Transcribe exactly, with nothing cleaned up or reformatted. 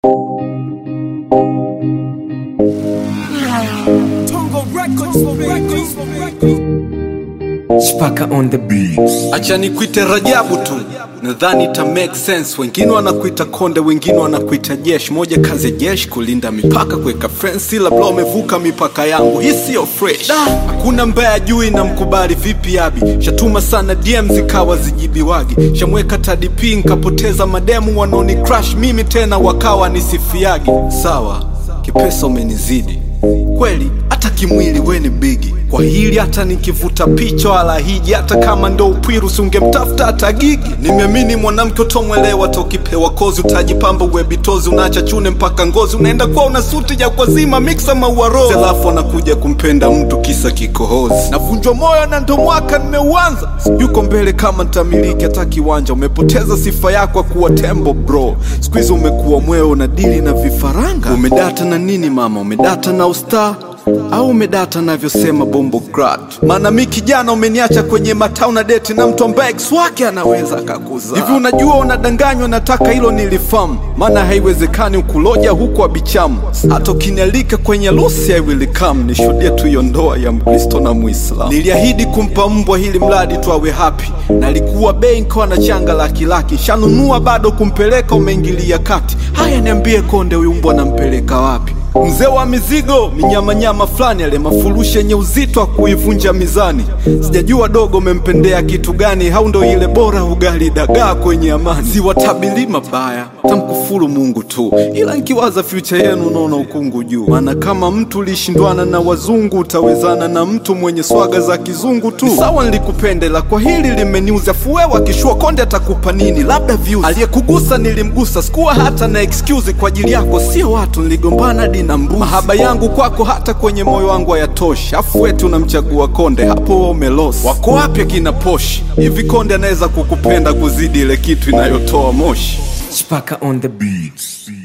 Chipaka on the beats. Acha nikuite Rajabu tu, nadhani ita make sense. Wengine wanakuita Konde, wengine wanakuita Jeshi. Moja kazi ya jeshi kulinda mipaka, kuweka friends, ila bro umevuka mipaka yangu. Hii sio fresh. Hakuna mbaya juu na mkubali vipi abi. Shatuma sana D M zikawa zijibi wagi. Shamweka T D P nikapoteza mademu wanoni crush mimi tena wakawa nisifiagi. Sawa, kipesa umenizidi kweli, hata kimwili we ni bigi. Kwa hili hata nikivuta picha wala hiji, hata kama ndo upwiru sungemtafuta hata gigi. Nimeamini mwanamke utomwelewa tokipewa kozi, utajipamba uwe bitozi, unacha chune mpaka ngozi, unaenda kwa unasuti ya kwa zima mixa mauaro. Selafu anakuja kumpenda mtu kisa kikohozi. Navunjwa moyo na ndo mwaka nimeuanza, yuko mbele kama ntamiliki hata kiwanja. Umepoteza sifa yako kuwa tembo bro, squeeze umekuwa mweo na dili na vifaranga. Umedata na nini mama, umedata na ustar au umedata navyosema bombo grad? Maana mi kijana umeniacha kwenye matau na deti na mtu ambaye ex wake anaweza akakuza. Hivi unajua unadanganywa, nataka hilo nilifamu. Maana haiwezekani ukuloja huku abichamu, hata ukinialika kwenye losi I will come. Nishuhudie tu hiyo ndoa ya Mkristo na Muislamu. Niliahidi kumpa mbwa hili mradi tu awe happy, na alikuwa bei nikawa na changa laki laki. Shanunua bado kumpeleka umeingilia kati. Haya niambie Konde, huyu mbwa nampeleka wapi? Mzee wa mizigo, minyama nyama flani, ale mafurushi yenye uzito wa kuivunja mizani. Sijajua dogo umempendea kitu gani, hau ndo ile bora ugali dagaa kwenye amani. Siwatabili mabaya, tamkufuru Mungu tu, ila nkiwaza future yenu naona ukungu juu. Maana kama mtu ulishindwana na wazungu, utawezana na mtu mwenye swaga za kizungu tu. Sawa nilikupendela, kwa hili limeniuza. Fuwewa kishua Konde atakupa nini, labda views. Aliyekugusa nilimgusa, sikuwa hata na excuse kwa ajili yako. Sio watu niligombana na mbuzi. Mahaba yangu kwako hata kwenye moyo wangu hayatoshi, afu eti unamchagua Konde, hapo umelosi. Wako wapi kina Poshi? Hivi Konde anaweza kukupenda kuzidi ile kitu inayotoa moshi? Chipaka on the beats.